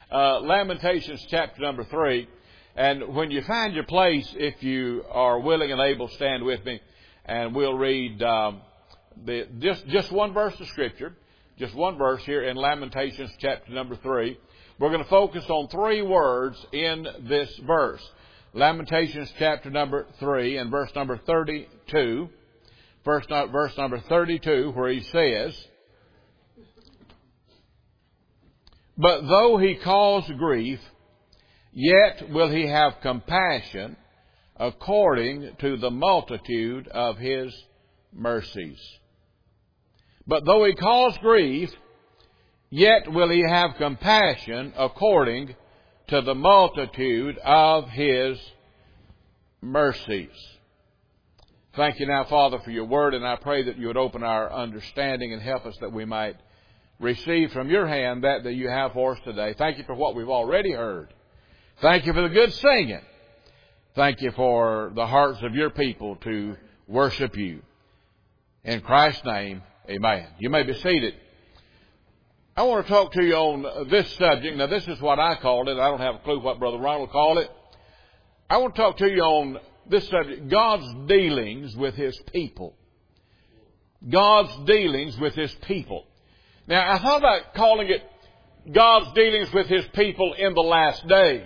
Lamentations chapter number 3. And when you find your place, if you are willing and able, stand with me, and we'll read just one verse of Scripture, just one verse here in Lamentations chapter number 3. We're going to focus on 3 words in this verse. Lamentations chapter number 3 and verse number 32. Verse number 32, where he says, "But though he cause grief, yet will he have compassion according to the multitude of his mercies." But though he cause grief, yet will he have compassion according to the multitude of his mercies. Thank you now, Father, for your word, and I pray that you would open our understanding and help us that we might receive from your hand that you have for us today. Thank you for what we've already heard. Thank you for the good singing. Thank you for the hearts of your people to worship you. In Christ's name, amen. You may be seated. I want to talk to you on this subject. Now, this is what I called it. I don't have a clue what Brother Ronald called it. I want to talk to you on this subject, God's dealings with his people. God's dealings with his people. Now, I thought about calling it God's dealings with his people in the last days.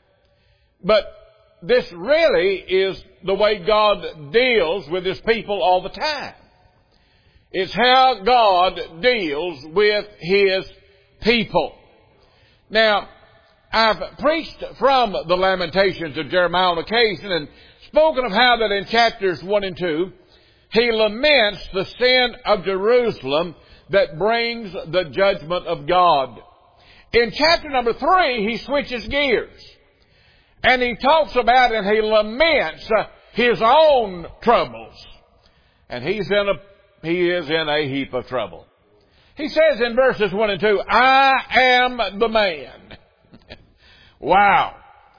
But this really is the way God deals with his people all the time. It's how God deals with his people. Now, I've preached from the Lamentations of Jeremiah on occasion and spoken of how that in chapters 1 and 2, he laments the sin of Jerusalem that brings the judgment of God. In chapter number 3, he switches gears. And he talks about and he laments his own troubles. And he is in a heap of trouble. He says in verses 1 and 2, "I am the man." Wow.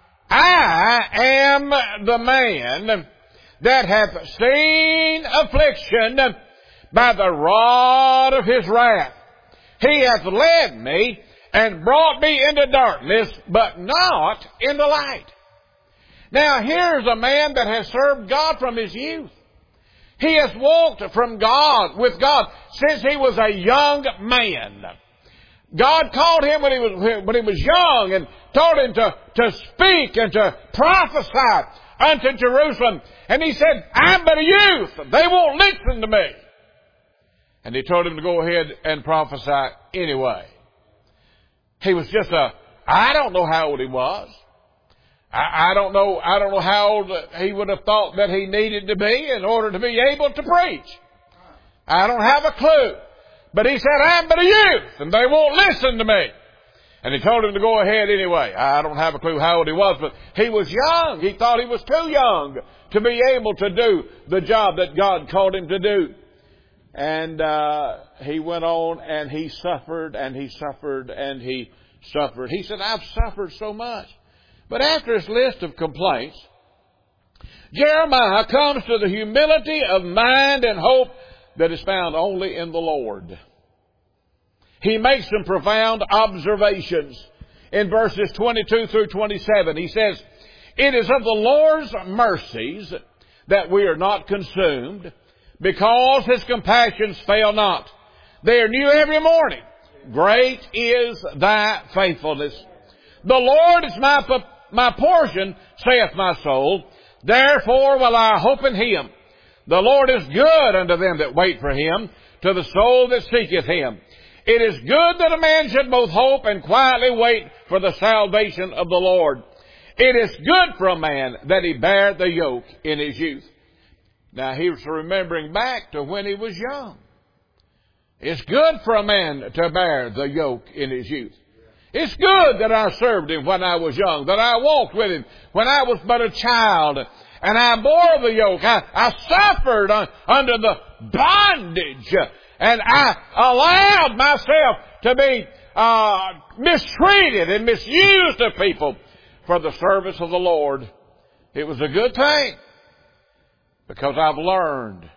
"I am the man that hath seen affliction by the rod of his wrath. He hath led me and brought me into darkness, but not into light." Now here's a man that has served God from his youth. He has walked with God since he was a young man. God called him when he was young and told him to speak and to prophesy unto Jerusalem. And he said, "I'm but a youth. They won't listen to me." And he told him to go ahead and prophesy anyway. He was just I don't know how old he was. I don't know how old he would have thought that he needed to be in order to be able to preach. I don't have a clue. But he said, "I'm but a youth, and they won't listen to me." And he told him to go ahead anyway. I don't have a clue how old he was, but he was young. He thought he was too young to be able to do the job that God called him to do. And he went on and he suffered and he suffered and he suffered. He said, "I've suffered so much." But after his list of complaints, Jeremiah comes to the humility of mind and hope that is found only in the Lord. He makes some profound observations. In verses 22 through 27, he says, "It is of the Lord's mercies that we are not consumed, because his compassions fail not. They are new every morning. Great is thy faithfulness. The Lord is my portion, saith my soul. Therefore will I hope in him. The Lord is good unto them that wait for him, to the soul that seeketh him. It is good that a man should both hope and quietly wait for the salvation of the Lord. It is good for a man that he bear the yoke in his youth." Now he was remembering back to when he was young. It's good for a man to bear the yoke in his youth. It's good that I served him when I was young, that I walked with him when I was but a child, and I bore the yoke. I suffered under the bondage, and I allowed myself to be mistreated and misused of people for the service of the Lord. It was a good thing, because I've learned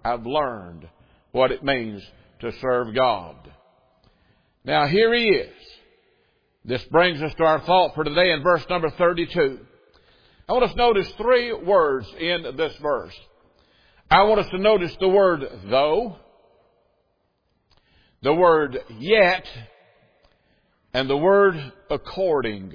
what it means to serve God. Now here he is. This brings us to our thought for today in verse number 32. I want us to notice three words in this verse. I want us to notice the word though, the word yet, and the word according.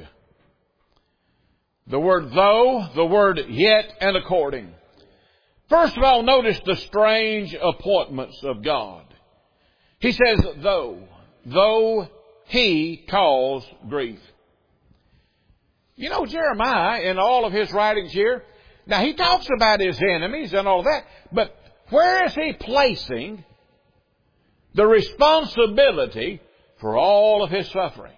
The word though, the word yet, and according. First of all, notice the strange appointments of God. He says though he cause grief. You know, Jeremiah, in all of his writings here, now he talks about his enemies and all that, but where is he placing the responsibility for all of his sufferings?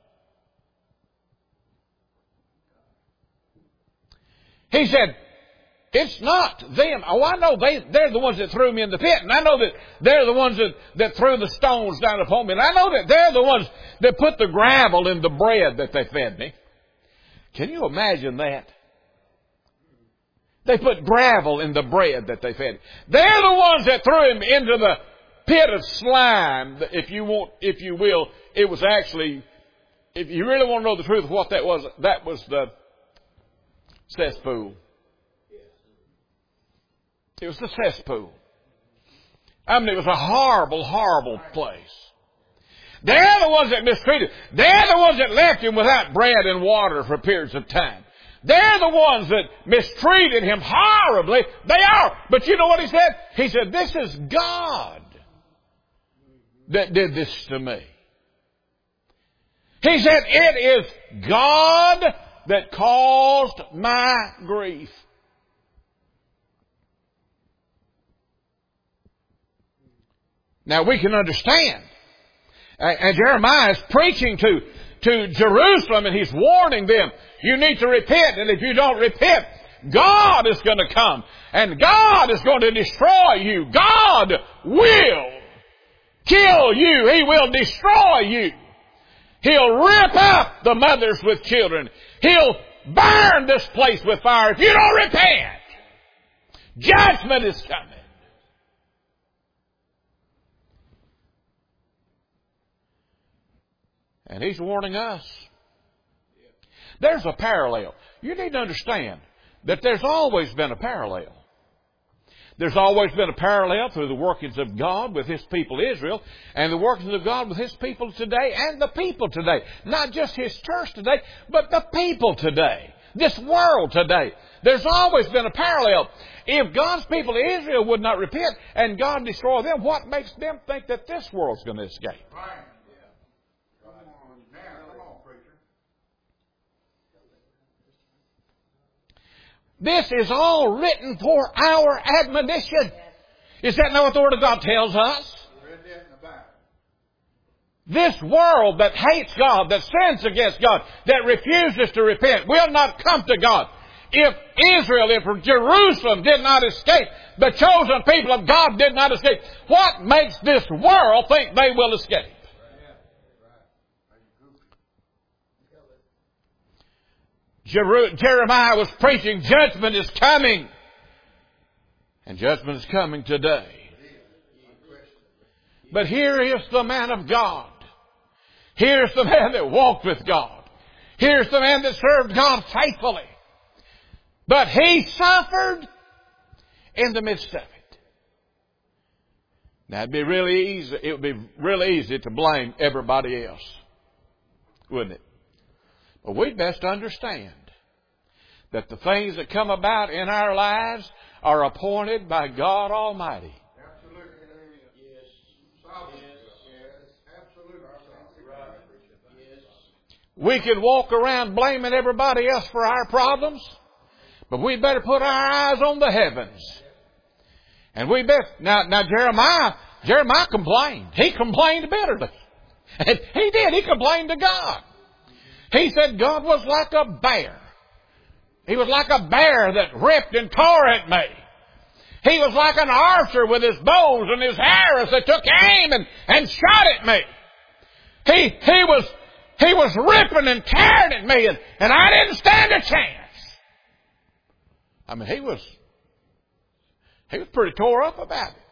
He said, it's not them. Oh, I know they're the ones that threw me in the pit. And I know that they're the ones that threw the stones down upon me. And I know that they're the ones that put the gravel in the bread that they fed me. Can you imagine that? They put gravel in the bread that they fed me. They're the ones that threw him into the pit of slime, if you will. It was actually, if you really want to know the truth of what that was the cesspool. It was the cesspool. I mean, it was a horrible, horrible place. They're the ones that mistreated. They're the ones that left him without bread and water for periods of time. They're the ones that mistreated him horribly. They are. But you know what he said? He said, this is God that did this to me. He said, it is God that caused my grief. Now we can understand. And Jeremiah is preaching to Jerusalem, and he's warning them, you need to repent, and if you don't repent, God is going to come, and God is going to destroy you. God will kill you. He will destroy you. He'll rip up the mothers with children. He'll burn this place with fire if you don't repent. Judgment is coming. And he's warning us. There's a parallel. You need to understand that there's always been a parallel. There's always been a parallel through the workings of God with His people Israel, and the workings of God with His people today, and the people today. Not just His church today, but the people today. This world today. There's always been a parallel. If God's people Israel would not repent and God destroy them, what makes them think that this world's going to escape? Right. This is all written for our admonition. Is that not what the Word of God tells us? This world that hates God, that sins against God, that refuses to repent, will not come to God. If Israel, if Jerusalem did not escape, the chosen people of God did not escape, what makes this world think they will escape? Jeremiah was preaching, judgment is coming. And judgment is coming today. But here is the man of God. Here's the man that walked with God. Here's the man that served God faithfully. But he suffered in the midst of it. Now it'd be really easy. It would be really easy to blame everybody else, wouldn't it? But we'd best understand that the things that come about in our lives are appointed by God Almighty. Absolutely. Yes. We can walk around blaming everybody else for our problems, but we better put our eyes on the heavens. And we better, now Jeremiah complained. He complained bitterly. And he did. He complained to God. He said God was like a bear. He was like a bear that ripped and tore at me. He was like an archer with his bows and his arrows that took aim and shot at me. He was ripping and tearing at me, and I didn't stand a chance. I mean, he was pretty tore up about it.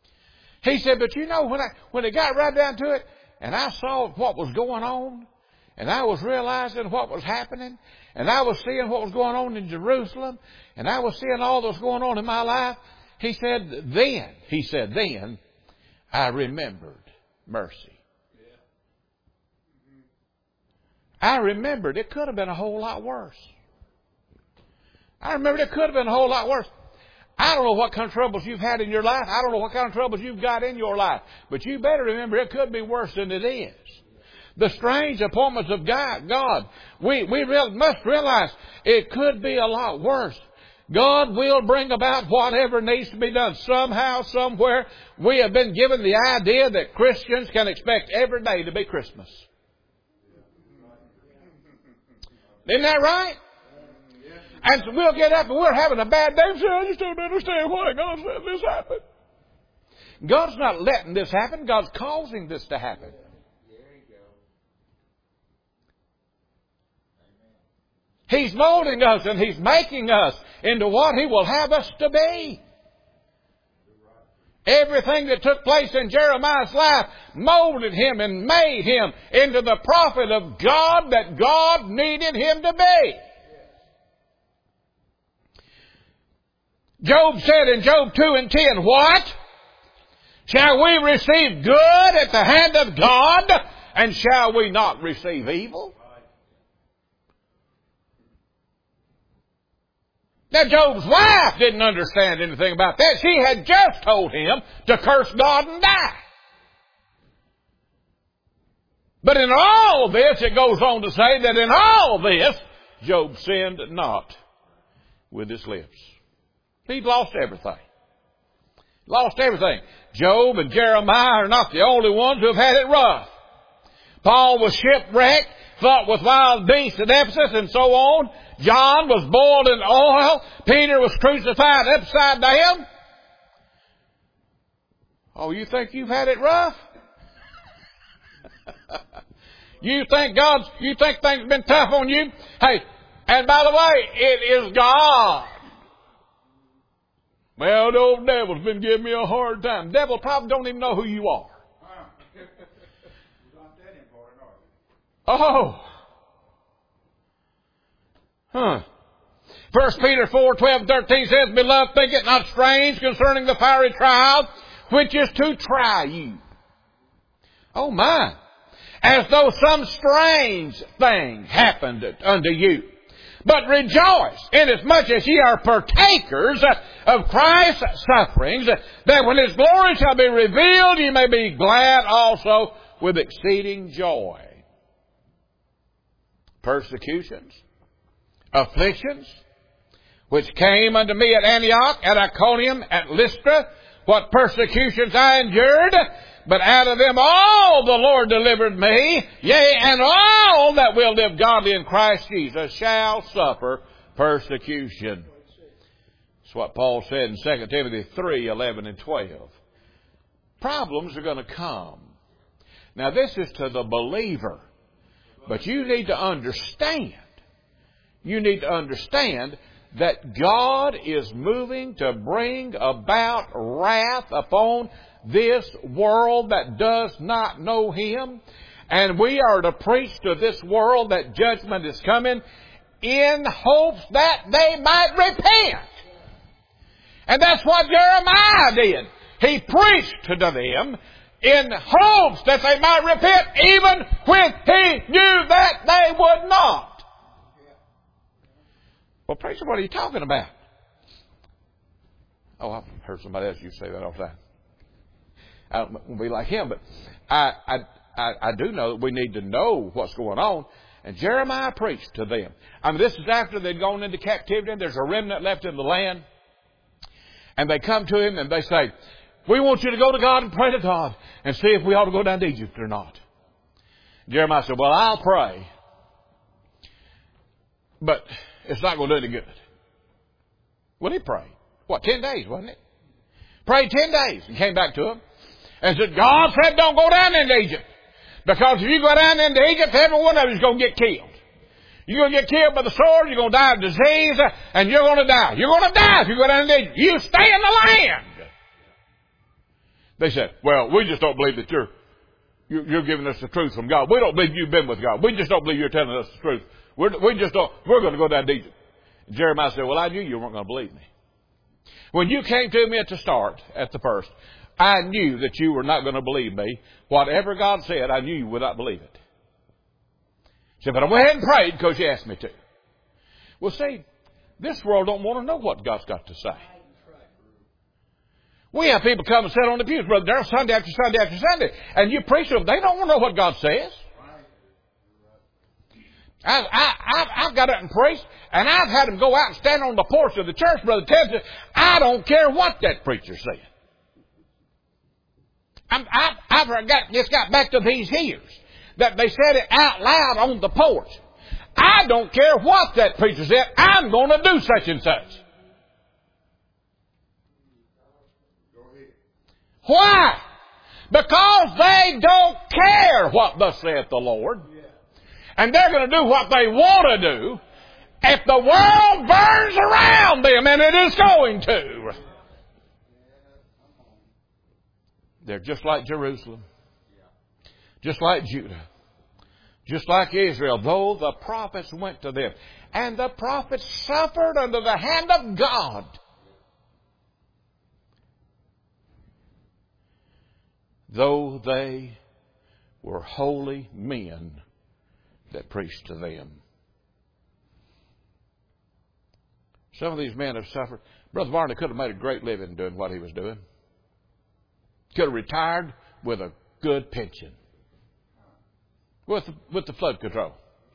He said, but you know, when it got right down to it, and I saw what was going on, and I was realizing what was happening, and I was seeing what was going on in Jerusalem, and I was seeing all that was going on in my life, he said, then I remembered mercy. I remembered it could have been a whole lot worse. I remembered it could have been a whole lot worse. I don't know what kind of troubles you've had in your life. I don't know what kind of troubles you've got in your life. But you better remember it could be worse than it is. The strange appointments of God. We must realize it could be a lot worse. God will bring about whatever needs to be done. Somehow, somewhere, we have been given the idea that Christians can expect every day to be Christmas. Isn't that right? And so we'll get up and we're having a bad day and say, I just don't understand why God let this happen. God's not letting this happen. God's causing this to happen. He's molding us and He's making us into what He will have us to be. Everything that took place in Jeremiah's life molded him and made him into the prophet of God that God needed him to be. Job said in Job 2:10, what? Shall we receive good at the hand of God, and shall we not receive evil? Now Job's wife didn't understand anything about that. She had just told him to curse God and die. But in all this, it goes on to say that in all this, Job sinned not with his lips. He'd lost everything. Lost everything. Job and Jeremiah are not the only ones who have had it rough. Paul was shipwrecked, fought with wild beasts at Ephesus, and so on. John was boiled in oil. Peter was crucified upside down. Oh, you think you've had it rough? You think things have been tough on you? Hey, and by the way, it is God. Well, the old devil's been giving me a hard time. The devil probably don't even know who you are. Oh. 1 Peter 4:12-13 says, Beloved, think it not strange concerning the fiery trial, which is to try you. Oh my. As though some strange thing happened unto you. But rejoice, inasmuch as ye are partakers of Christ's sufferings, that when His glory shall be revealed, ye may be glad also with exceeding joy. Persecutions, afflictions, which came unto me at Antioch, at Iconium, at Lystra, what persecutions I endured, but out of them all the Lord delivered me, yea, and all that will live godly in Christ Jesus shall suffer persecution. That's what Paul said in 2 Timothy 3:11 and 12. Problems are going to come. Now this is to the believer. But you need to understand. You need to understand that God is moving to bring about wrath upon this world that does not know Him. And we are to preach to this world that judgment is coming in hopes that they might repent. And that's what Jeremiah did. He preached to them in hopes that they might repent even when he knew that they would not. Well, preacher, what are you talking about? Oh, I've heard somebody else used to say that all the time. I don't want to be like him, but I do know that we need to know what's going on. And Jeremiah preached to them. I mean, this is after they'd gone into captivity and there's a remnant left in the land. And they come to him and they say, we want you to go to God and pray to God and see if we ought to go down to Egypt or not. Jeremiah said, well, I'll pray, but it's not going to do any good. Well, he prayed. 10 days, wasn't it? Prayed 10 days and came back to him and said, God said don't go down into Egypt. Because if you go down into Egypt, every one of you is going to get killed. You're going to get killed by the sword, you're going to die of disease, and you're going to die. You're going to die if you go down into Egypt. You stay in the land. They said, well, we just don't believe that you're You're giving us the truth from God. We don't believe you've been with God. We just don't believe you're telling us the truth. We're going to go down to Egypt. And Jeremiah said, well, I knew you weren't going to believe me. When you came to me at the start, at the first, I knew that you were not going to believe me. Whatever God said, I knew you would not believe it. He said, but I went ahead and prayed because you asked me to. Well, see, this world don't want to know what God's got to say. We have people come and sit on the pews, Brother Darrell, Sunday after Sunday after Sunday, and you preach to them. They don't want to know what God says. I've got up and preached, and I've had them go out and stand on the porch of the church, Brother Ted said, I don't care what that preacher said. I've just got back to these ears that they said it out loud on the porch. I don't care what that preacher said. I'm going to do such and such. Why? Because they don't care what thus saith the Lord. And they're going to do what they want to do if the world burns around them, and it is going to. They're just like Jerusalem. Just like Judah. Just like Israel, though the prophets went to them. And the prophets suffered under the hand of God. Though they were holy men that preached to them. Some of these men have suffered. Brother Varney could have made a great living doing what he was doing. Could have retired with a good pension. With the flood control.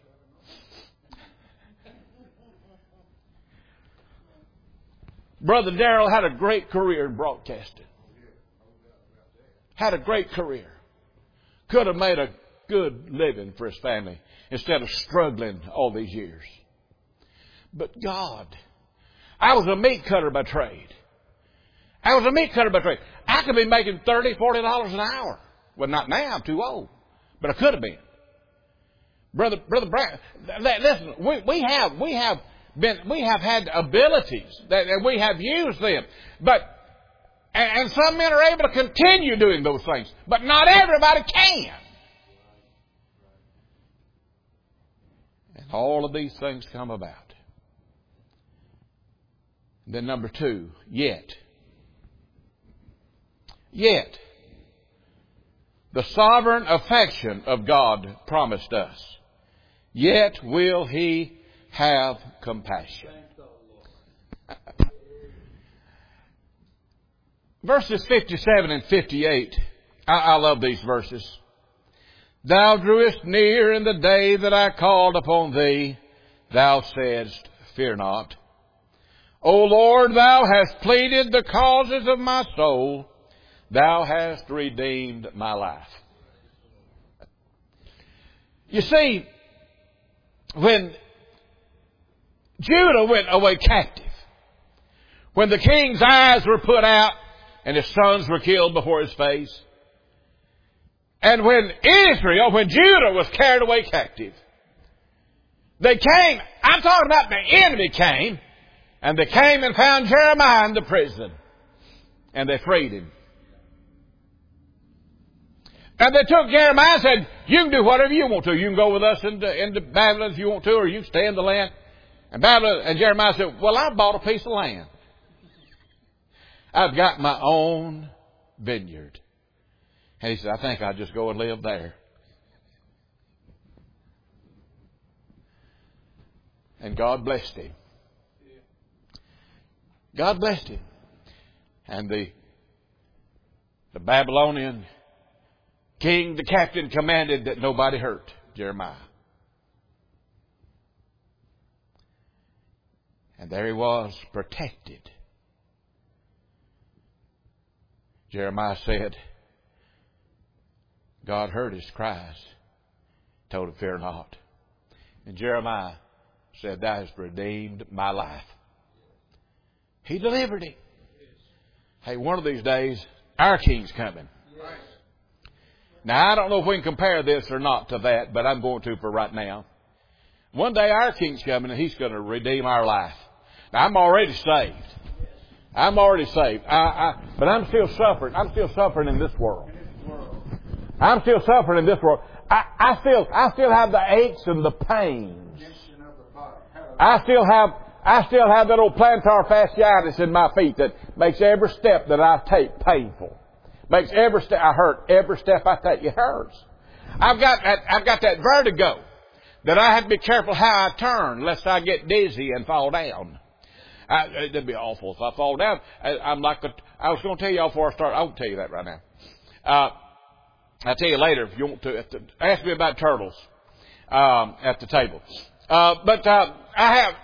Brother Darrell had a great career in broadcasting. Had a great career. Could have made a good living for his family instead of struggling all these years. But God, I was a meat cutter by trade. I could be making $30, $40 an hour. Well, not now. I'm too old. But I could have been. Brother Brown, listen, we have had abilities that we have used them. And some men are able to continue doing those things. But not everybody can. And all of these things come about. Then number 2, yet. The sovereign affection of God promised us. Yet will He have compassion. Verses 57 and 58. I love these verses. Thou drewest near in the day that I called upon thee. Thou saidst, fear not. O Lord, thou hast pleaded the causes of my soul. Thou hast redeemed my life. You see, when Judah went away captive, when the king's eyes were put out and his sons were killed before his face, and when Judah was carried away captive, they came, I'm talking about the enemy came, and they came and found Jeremiah in the prison, and they freed him. And they took Jeremiah and said, you can do whatever you want to. You can go with us into Babylon if you want to, or you can stay in the land. And Jeremiah said, well, I bought a piece of land. I've got my own vineyard. And he said, I think I'll just go and live there. And God blessed him. God blessed him. And the Babylonian king, the captain, commanded that nobody hurt Jeremiah. And there he was, protected. Jeremiah said, God heard his cries, told him, fear not. And Jeremiah said, thou hast redeemed my life. He delivered him. Hey, one of these days, our king's coming. Now, I don't know if we can compare this or not to that, but I'm going to for right now. One day our king's coming and he's going to redeem our life. Now, I'm already saved. But I'm still suffering. I'm still suffering in this world. I'm still suffering in this world. I still have the aches and the pains. I still have that old plantar fasciitis in my feet that makes every step that I take painful. Makes every step I hurt. Every step I take, it hurts. I've got that vertigo that I have to be careful how I turn lest I get dizzy and fall down. It'd be awful if I fall down. I was going to tell y'all before I start. I won't tell you that right now. I'll tell you later if you want to. Ask me about turtles at the table. But I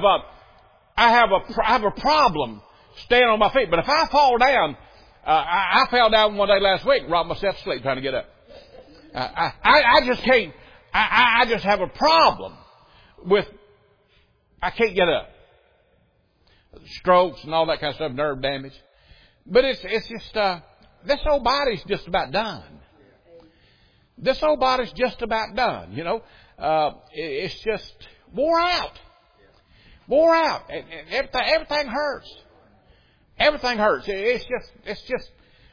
have a problem staying on my feet. But if I fall down, I fell down one day last week and rocked myself to sleep trying to get up. I just can't. I just have a problem with. I can't get up. Strokes and all that kind of stuff, nerve damage. But it's just this old body's just about done. This old body's just about done. You know, it's just wore out. Wore out. And everything hurts. Everything hurts. It's just.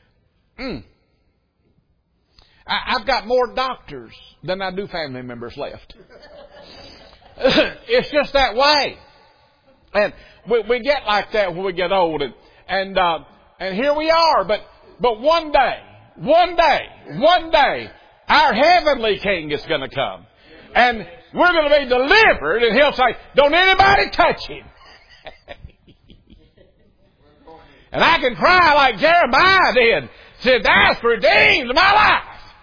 I've got more doctors than I do family members left. It's just that way. And we get like that when we get old, and here we are. But one day, our heavenly King is going to come, and we're going to be delivered, and He'll say, "Don't anybody touch him." And I can cry like Jeremiah did. Said, "Thou'st redeemed my life."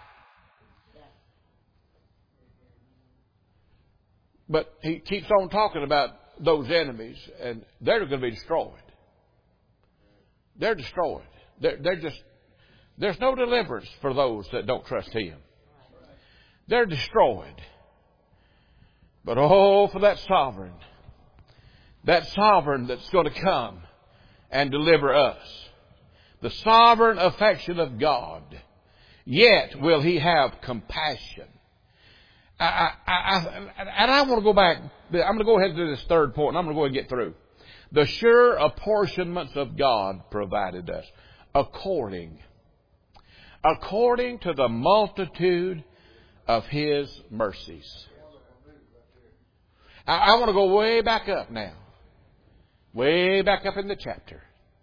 But he keeps on talking about those enemies, and they're going to be destroyed. They're destroyed. They're just, there's no deliverance for those that don't trust Him. They're destroyed. But oh, for that sovereign that's going to come and deliver us. The sovereign affection of God. Yet will He have compassion. And I want to go back. I'm going to go ahead to this third point, and I'm going to go ahead and get through. The sure apportionments of God provided us according to the multitude of His mercies. I want to go way back up now. Way back up in the chapter.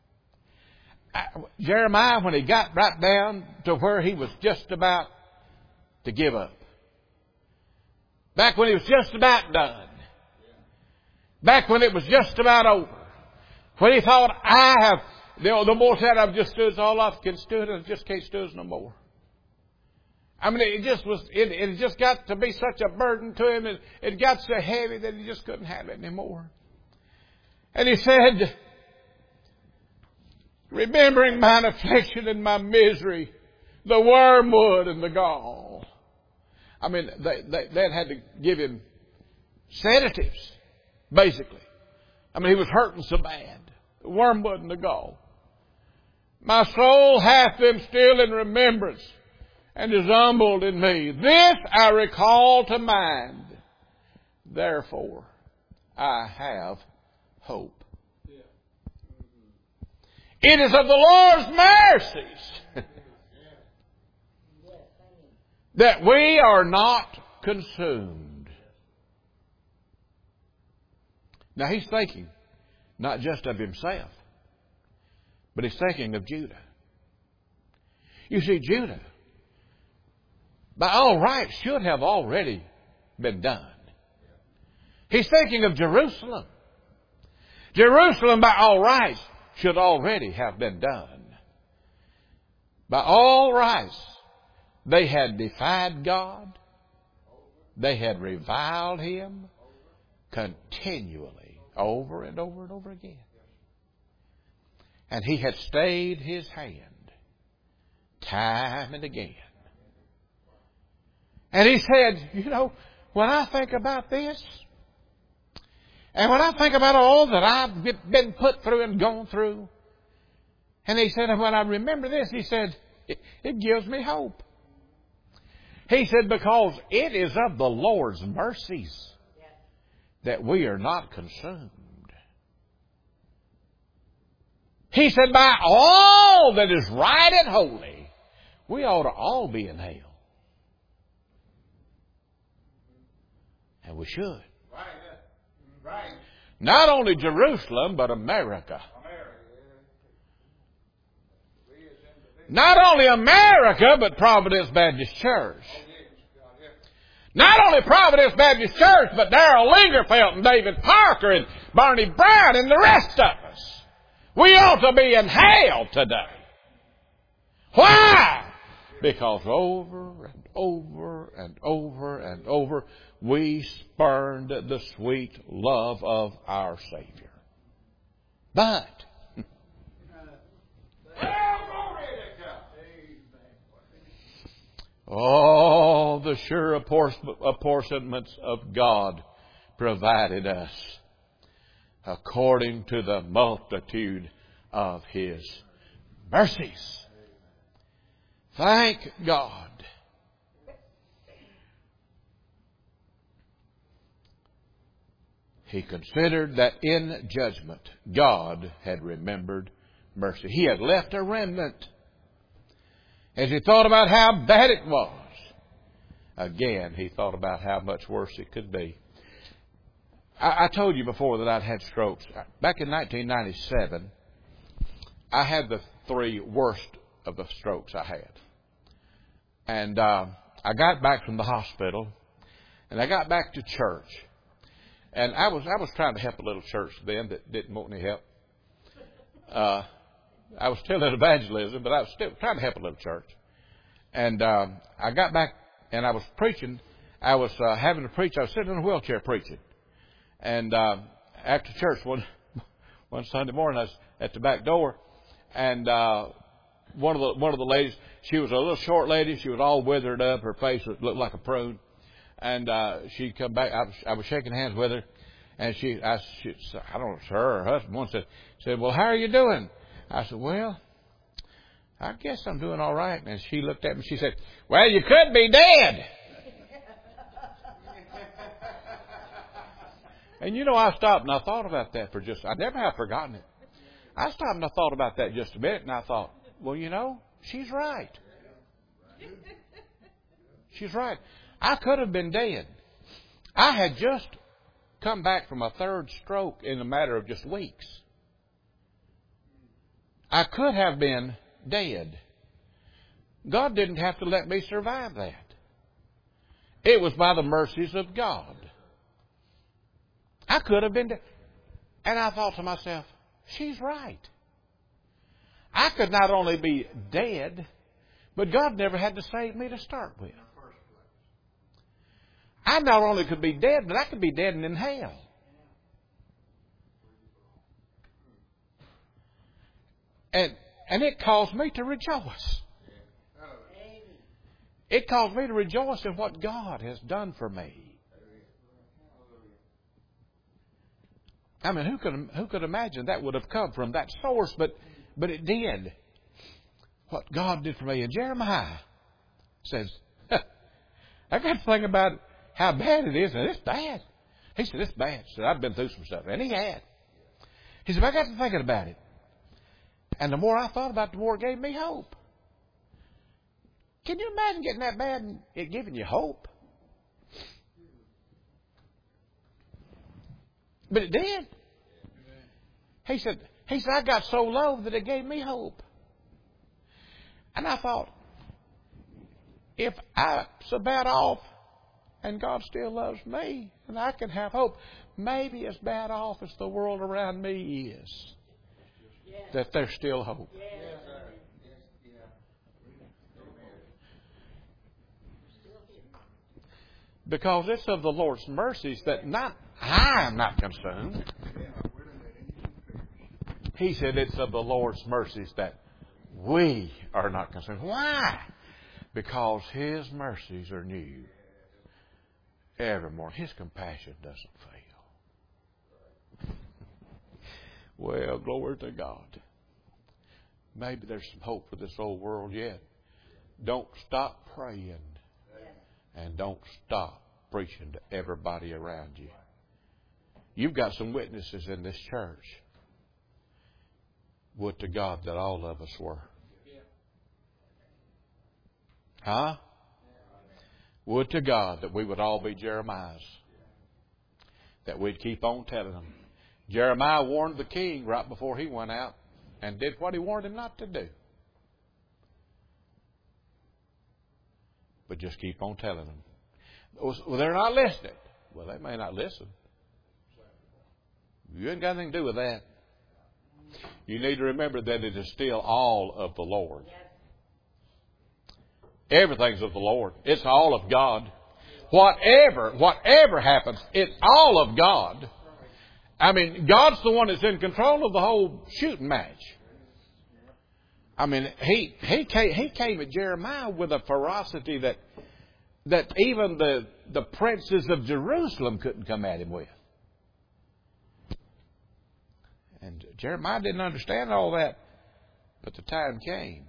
Jeremiah, when he got right down to where he was just about to give up. Back when he was just about done. Back when it was just about over. When he thought, the more said I've just stood all I can stood, and I just can't stood no more. I mean, it just got to be such a burden to him, and it got so heavy that he just couldn't have it anymore. And he said, remembering mine affliction and my misery, the wormwood and the gall. I mean, they had to give him sedatives, basically. I mean, he was hurting so bad. The wormwood and the gall. My soul hath them still in remembrance, and is humbled in me. This I recall to mind. Therefore, I have hope. It is of the Lord's mercies that we are not consumed. Now he's thinking not just of himself, but he's thinking of Judah. You see, Judah, by all rights, should have already been done. He's thinking of Jerusalem. Jerusalem, by all rights, should already have been done. By all rights, they had defied God. They had reviled Him continually, over and over and over again. And He had stayed His hand time and again. And He said, when I think about this, and when I think about all that I've been put through and gone through, and He said, and when I remember this, He said, it gives me hope. He said, because it is of the Lord's mercies that we are not consumed. He said, by all that is right and holy, we ought to all be in hell. And we should. Right. Not only Jerusalem, but America. Not only America, but Providence Baptist Church. Not only Providence Baptist Church, but Darrell Lingerfeld and David Parker and Barney Brown and the rest of us. We ought to be in hell today. Why? Because over and over and over and over, we spurned the sweet love of our Savior. But all the sure apportionments of God provided us according to the multitude of His mercies. Thank God. He considered that in judgment God had remembered mercy. He had left a remnant. As he thought about how bad it was, again, he thought about how much worse it could be. I told you before that I'd had strokes. Back in 1997, I had the 3 worst of the strokes I had. And I got back from the hospital, and I got back to church. And I was trying to help a little church then that didn't want any help. I was still in evangelism, but I was still trying to help a little church. And I got back and I was preaching. I was having to preach. I was sitting in a wheelchair preaching. And after church one Sunday morning, I was at the back door, and one of the ladies, she was a little short lady. She was all withered up. Her face looked like a prune. And she'd come back. I was shaking hands with her, and I don't know, her husband once said, "Well, how are you doing?" I said, "Well, I guess I'm doing all right." And she looked at me. She said, "Well, you could be dead." And you know, I stopped and I thought about that I never have forgotten it. I stopped and I thought about that just a bit, and I thought, well, you know, she's right. She's right. I could have been dead. I had just come back from a 3rd stroke in a matter of just weeks. I could have been dead. God didn't have to let me survive that. It was by the mercies of God. I could have been dead. And I thought to myself, she's right. I could not only be dead, but God never had to save me to start with. I not only could be dead, but I could be dead and in hell. And it caused me to rejoice. It caused me to rejoice in what God has done for me. I mean, who could imagine that would have come from that source? But it did. What God did for me. And Jeremiah says, I got to think about how bad it is, and it's bad. He said, it's bad. He said, I've been through some stuff. And he had. He said, I got to thinking about it. And the more I thought about it, the more it gave me hope. Can you imagine getting that bad and it giving you hope? But it did. He said, I got so low that it gave me hope. And I thought, if I'm so bad off and God still loves me and I can have hope, maybe as bad off as the world around me is, that there's still hope. Because it's of the Lord's mercies that I am not consumed. He said it's of the Lord's mercies that we are not consumed. Why? Because His mercies are new every morning. His compassion doesn't fail. Well, glory to God. Maybe there's some hope for this old world yet. Don't stop praying. And don't stop preaching to everybody around you. You've got some witnesses in this church. Would to God that all of us were. Huh? Would to God that we would all be Jeremiahs. that we'd keep on telling them. Jeremiah warned the king right before he went out and did what he warned him not to do. But just keep on telling them. Well, they're not listening. Well, they may not listen. You ain't got anything to do with that. You need to remember that it is still all of the Lord. Everything's of the Lord. It's all of God. Whatever happens, it's all of God. I mean, God's the one that's in control of the whole shooting match. I mean, he came at Jeremiah with a ferocity that even the princes of Jerusalem couldn't come at him with. And Jeremiah didn't understand all that. But the time came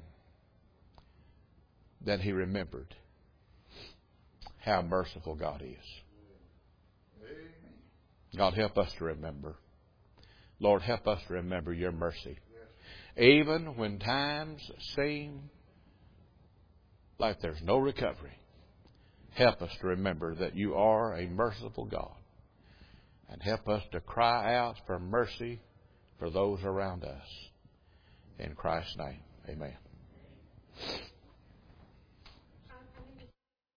that he remembered how merciful God is. God, help us to remember. Lord, help us to remember your mercy. Even when times seem like there's no recovery, help us to remember that you are a merciful God. And help us to cry out for mercy for those around us. In Christ's name, amen.